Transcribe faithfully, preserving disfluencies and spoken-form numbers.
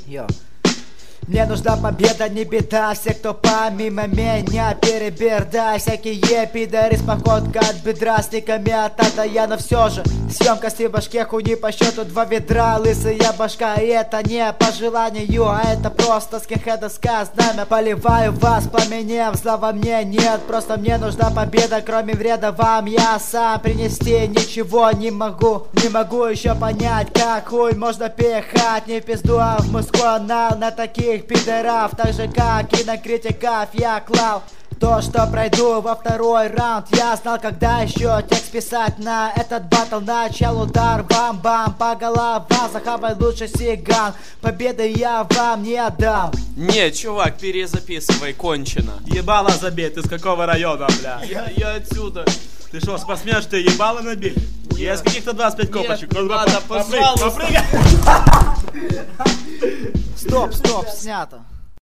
Йо. Мне нужна победа, не беда. Все, кто помимо меня, перебердай. Всякие пидоры с походкой от бедра, с никами от ада я, но все же съемка с башке хуйни по счету два ведра. Лысая башка, и это не по желанию, а это просто скинхедовское знамя. Поливаю вас, пламенем, зла во мне нет. Просто мне нужна победа, кроме вреда вам я сам принести ничего не могу. Не могу еще понять, как хуй можно пихать не в пизду, а в мужской анал на таких пидоров, так же как и на критиков я клал. То, что пройду во второй раунд, я знал, когда еще текст писать на этот батл. Начал удар, бам-бам, по головам, захавай лучше сиган. Победы я вам не отдам. Не, чувак, перезаписывай, кончено. Ебало забей, ты с какого района, бля? Я, я отсюда. Ты что, посмеешь, ты ебало набить? Есть каких-то двадцать пять копочек. Нет, ладно, пожалуйста. Стоп, стоп, снято.